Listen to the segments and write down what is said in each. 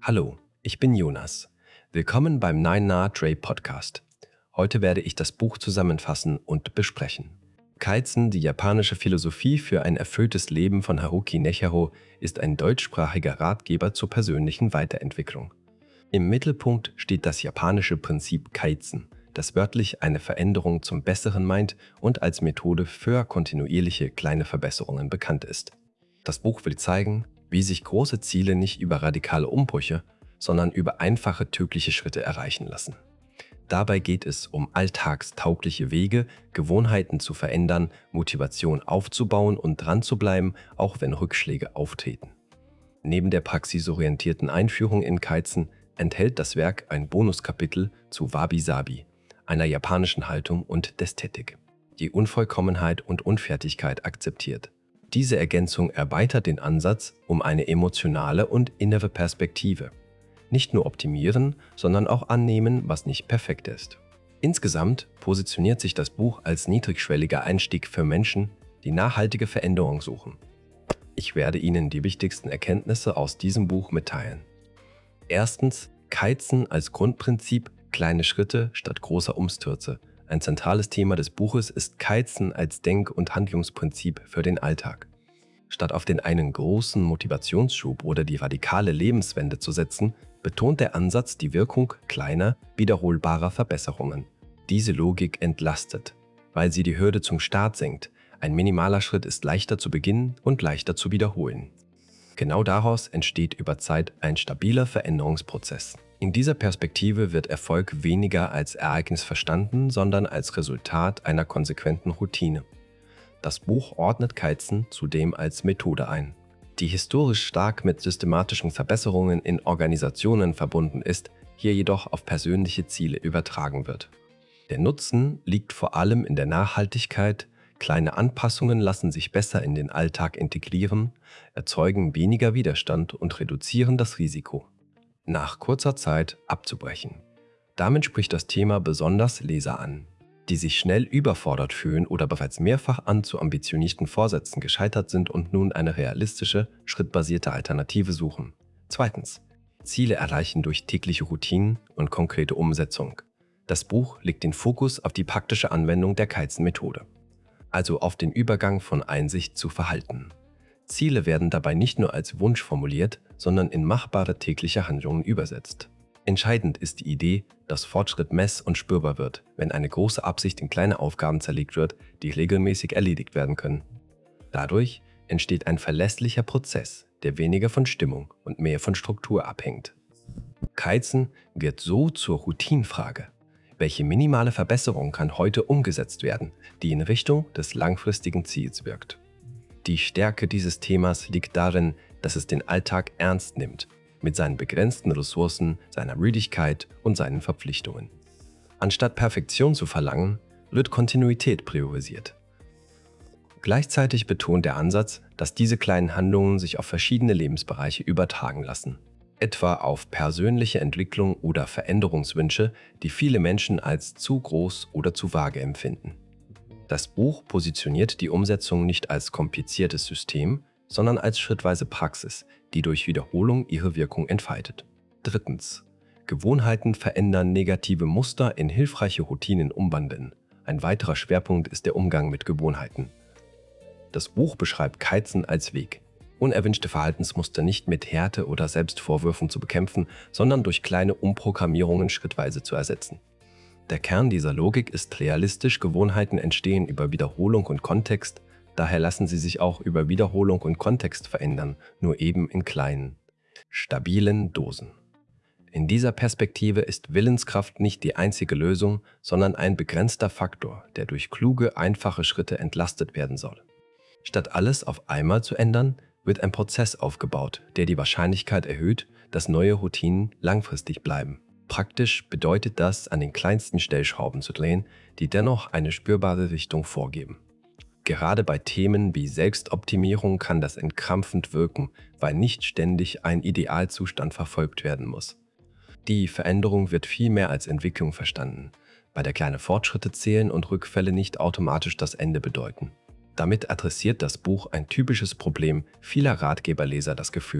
Hallo, ich bin Jonas. Willkommen beim 9na Tray Podcast. Heute werde ich das Buch zusammenfassen und besprechen. Kaizen, die japanische Philosophie für ein erfülltes Leben von Haruki Nechihiro, ist ein deutschsprachiger Ratgeber zur persönlichen Weiterentwicklung. Im Mittelpunkt steht das japanische Prinzip Kaizen, das wörtlich eine Veränderung zum Besseren meint und als Methode für kontinuierliche kleine Verbesserungen bekannt ist. Das Buch will zeigen, wie sich große Ziele nicht über radikale Umbrüche, sondern über einfache tägliche Schritte erreichen lassen. Dabei geht es um alltagstaugliche Wege, Gewohnheiten zu verändern, Motivation aufzubauen und dran zu bleiben, auch wenn Rückschläge auftreten. Neben der praxisorientierten Einführung in Kaizen enthält das Werk ein Bonuskapitel zu Wabi-Sabi, einer japanischen Haltung und Ästhetik, die Unvollkommenheit und Unfertigkeit akzeptiert. Diese Ergänzung erweitert den Ansatz um eine emotionale und innere Perspektive. Nicht nur optimieren, sondern auch annehmen, was nicht perfekt ist. Insgesamt positioniert sich das Buch als niedrigschwelliger Einstieg für Menschen, die nachhaltige Veränderung suchen. Ich werde Ihnen die wichtigsten Erkenntnisse aus diesem Buch mitteilen. Erstens, Kaizen als Grundprinzip, kleine Schritte statt großer Umstürze. Ein zentrales Thema des Buches ist Kaizen als Denk- und Handlungsprinzip für den Alltag. Statt auf den einen großen Motivationsschub oder die radikale Lebenswende zu setzen, betont der Ansatz die Wirkung kleiner, wiederholbarer Verbesserungen. Diese Logik entlastet, weil sie die Hürde zum Start senkt. Ein minimaler Schritt ist leichter zu beginnen und leichter zu wiederholen. Genau daraus entsteht über Zeit ein stabiler Veränderungsprozess. In dieser Perspektive wird Erfolg weniger als Ereignis verstanden, sondern als Resultat einer konsequenten Routine. Das Buch ordnet Kaizen zudem als Methode ein, die historisch stark mit systematischen Verbesserungen in Organisationen verbunden ist, hier jedoch auf persönliche Ziele übertragen wird. Der Nutzen liegt vor allem in der Nachhaltigkeit. Kleine Anpassungen lassen sich besser in den Alltag integrieren, erzeugen weniger Widerstand und reduzieren das Risiko, nach kurzer Zeit abzubrechen. Damit spricht das Thema besonders Leser an, die sich schnell überfordert fühlen oder bereits mehrfach an zu ambitionierten Vorsätzen gescheitert sind und nun eine realistische, schrittbasierte Alternative suchen. Zweitens, Ziele erreichen durch tägliche Routinen und konkrete Umsetzung. Das Buch legt den Fokus auf die praktische Anwendung der Kaizen-Methode, also auf den Übergang von Einsicht zu Verhalten. Ziele werden dabei nicht nur als Wunsch formuliert, sondern in machbare tägliche Handlungen übersetzt. Entscheidend ist die Idee, dass Fortschritt mess- und spürbar wird, wenn eine große Absicht in kleine Aufgaben zerlegt wird, die regelmäßig erledigt werden können. Dadurch entsteht ein verlässlicher Prozess, der weniger von Stimmung und mehr von Struktur abhängt. Kaizen wird so zur Routinefrage. Welche minimale Verbesserung kann heute umgesetzt werden, die in Richtung des langfristigen Ziels wirkt? Die Stärke dieses Themas liegt darin, dass es den Alltag ernst nimmt, mit seinen begrenzten Ressourcen, seiner Müdigkeit und seinen Verpflichtungen. Anstatt Perfektion zu verlangen, wird Kontinuität priorisiert. Gleichzeitig betont der Ansatz, dass diese kleinen Handlungen sich auf verschiedene Lebensbereiche übertragen lassen, etwa auf persönliche Entwicklung oder Veränderungswünsche, die viele Menschen als zu groß oder zu vage empfinden. Das Buch positioniert die Umsetzung nicht als kompliziertes System, sondern als schrittweise Praxis, die durch Wiederholung ihre Wirkung entfaltet. Drittens, Gewohnheiten verändern, negative Muster in hilfreiche Routinen umwandeln. Ein weiterer Schwerpunkt ist der Umgang mit Gewohnheiten. Das Buch beschreibt Kaizen als Weg, unerwünschte Verhaltensmuster nicht mit Härte oder Selbstvorwürfen zu bekämpfen, sondern durch kleine Umprogrammierungen schrittweise zu ersetzen. Der Kern dieser Logik ist realistisch, Gewohnheiten entstehen über Wiederholung und Kontext, daher lassen sie sich auch über Wiederholung und Kontext verändern, nur eben in kleinen, stabilen Dosen. In dieser Perspektive ist Willenskraft nicht die einzige Lösung, sondern ein begrenzter Faktor, der durch kluge, einfache Schritte entlastet werden soll. Statt alles auf einmal zu ändern, wird ein Prozess aufgebaut, der die Wahrscheinlichkeit erhöht, dass neue Routinen langfristig bleiben. Praktisch bedeutet das, an den kleinsten Stellschrauben zu drehen, die dennoch eine spürbare Richtung vorgeben. Gerade bei Themen wie Selbstoptimierung kann das entkrampfend wirken, weil nicht ständig ein Idealzustand verfolgt werden muss. Die Veränderung wird vielmehr als Entwicklung verstanden, bei der kleine Fortschritte zählen und Rückfälle nicht automatisch das Ende bedeuten. Damit adressiert das Buch ein typisches Problem vieler Ratgeberleser, das Gefühl,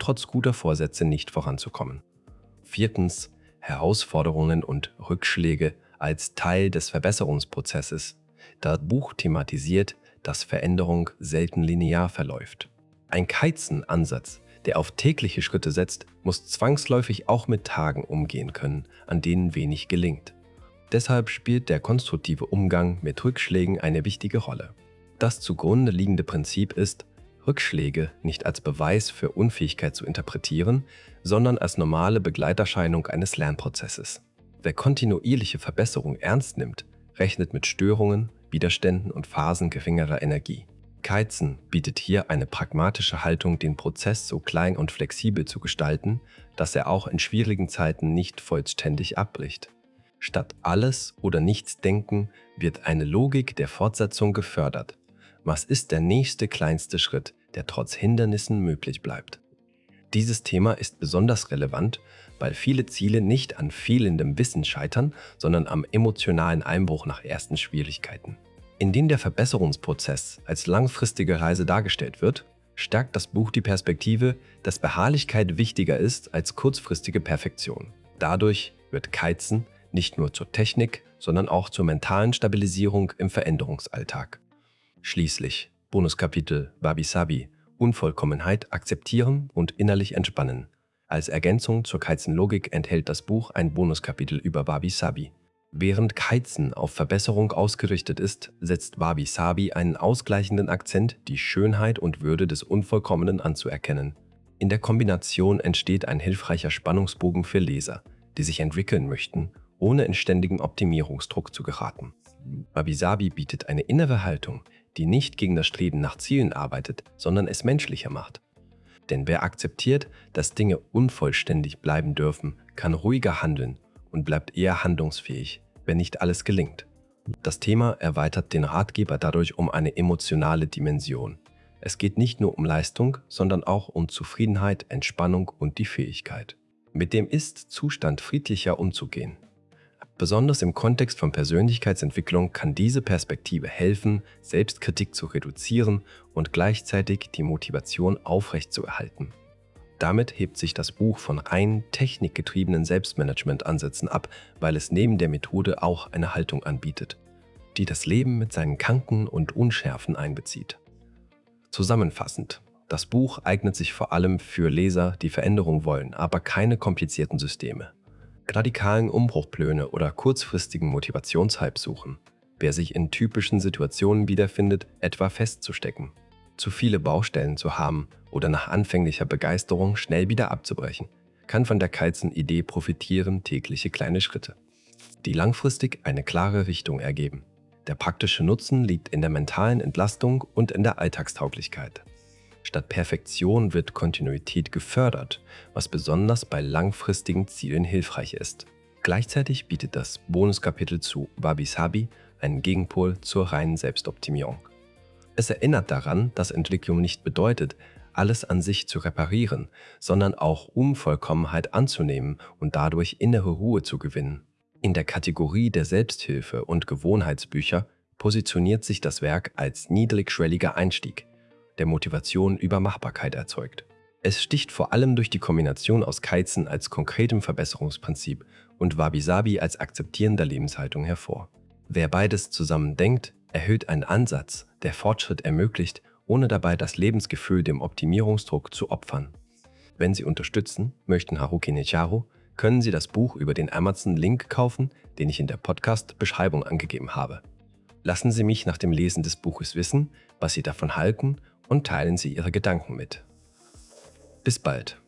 trotz guter Vorsätze nicht voranzukommen. 4. Herausforderungen und Rückschläge als Teil des Verbesserungsprozesses. Das Buch thematisiert, dass Veränderung selten linear verläuft. Ein Kaizen-Ansatz, der auf tägliche Schritte setzt, muss zwangsläufig auch mit Tagen umgehen können, an denen wenig gelingt. Deshalb spielt der konstruktive Umgang mit Rückschlägen eine wichtige Rolle. Das zugrunde liegende Prinzip ist, Rückschläge nicht als Beweis für Unfähigkeit zu interpretieren, sondern als normale Begleiterscheinung eines Lernprozesses. Wer kontinuierliche Verbesserung ernst nimmt, rechnet mit Störungen, Widerständen und Phasen geringerer Energie. Kaizen bietet hier eine pragmatische Haltung, den Prozess so klein und flexibel zu gestalten, dass er auch in schwierigen Zeiten nicht vollständig abbricht. Statt alles oder nichts denken, wird eine Logik der Fortsetzung gefördert. Was ist der nächste kleinste Schritt, der trotz Hindernissen möglich bleibt? Dieses Thema ist besonders relevant, weil viele Ziele nicht an fehlendem Wissen scheitern, sondern am emotionalen Einbruch nach ersten Schwierigkeiten. Indem der Verbesserungsprozess als langfristige Reise dargestellt wird, stärkt das Buch die Perspektive, dass Beharrlichkeit wichtiger ist als kurzfristige Perfektion. Dadurch wird Kaizen nicht nur zur Technik, sondern auch zur mentalen Stabilisierung im Veränderungsalltag. Schließlich Bonuskapitel Wabi-Sabi – Unvollkommenheit akzeptieren und innerlich entspannen. Als Ergänzung zur Kaizen-Logik enthält das Buch ein Bonuskapitel über Wabi-Sabi. Während Kaizen auf Verbesserung ausgerichtet ist, setzt Wabi-Sabi einen ausgleichenden Akzent, die Schönheit und Würde des Unvollkommenen anzuerkennen. In der Kombination entsteht ein hilfreicher Spannungsbogen für Leser, die sich entwickeln möchten, ohne in ständigen Optimierungsdruck zu geraten. Wabi-Sabi bietet eine innere Haltung, die nicht gegen das Streben nach Zielen arbeitet, sondern es menschlicher macht. Denn wer akzeptiert, dass Dinge unvollständig bleiben dürfen, kann ruhiger handeln und bleibt eher handlungsfähig, wenn nicht alles gelingt. Das Thema erweitert den Ratgeber dadurch um eine emotionale Dimension. Es geht nicht nur um Leistung, sondern auch um Zufriedenheit, Entspannung und die Fähigkeit, mit dem Ist-Zustand friedlicher umzugehen. Besonders im Kontext von Persönlichkeitsentwicklung kann diese Perspektive helfen, Selbstkritik zu reduzieren und gleichzeitig die Motivation aufrechtzuerhalten. Damit hebt sich das Buch von rein technikgetriebenen Selbstmanagement-Ansätzen ab, weil es neben der Methode auch eine Haltung anbietet, die das Leben mit seinen Kanten und Unschärfen einbezieht. Zusammenfassend: Das Buch eignet sich vor allem für Leser, die Veränderung wollen, aber keine komplizierten Systeme, radikalen Umbruchpläne oder kurzfristigen Motivationshype suchen. Wer sich in typischen Situationen wiederfindet, etwa festzustecken, zu viele Baustellen zu haben oder nach anfänglicher Begeisterung schnell wieder abzubrechen, kann von der Kaizen-Idee profitieren, tägliche kleine Schritte, die langfristig eine klare Richtung ergeben. Der praktische Nutzen liegt in der mentalen Entlastung und in der Alltagstauglichkeit. Statt Perfektion wird Kontinuität gefördert, was besonders bei langfristigen Zielen hilfreich ist. Gleichzeitig bietet das Bonuskapitel zu Wabi-Sabi einen Gegenpol zur reinen Selbstoptimierung. Es erinnert daran, dass Entwicklung nicht bedeutet, alles an sich zu reparieren, sondern auch Unvollkommenheit anzunehmen und dadurch innere Ruhe zu gewinnen. In der Kategorie der Selbsthilfe und Gewohnheitsbücher positioniert sich das Werk als niedrigschwelliger Einstieg, der Motivation über Machbarkeit erzeugt. Es sticht vor allem durch die Kombination aus Kaizen als konkretem Verbesserungsprinzip und Wabi-Sabi als akzeptierender Lebenshaltung hervor. Wer beides zusammen denkt, erhöht einen Ansatz, der Fortschritt ermöglicht, ohne dabei das Lebensgefühl dem Optimierungsdruck zu opfern. Wenn Sie unterstützen möchten Haruki Nichijaro, können Sie das Buch über den Amazon-Link kaufen, den ich in der Podcast-Beschreibung angegeben habe. Lassen Sie mich nach dem Lesen des Buches wissen, was Sie davon halten, und teilen Sie Ihre Gedanken mit. Bis bald.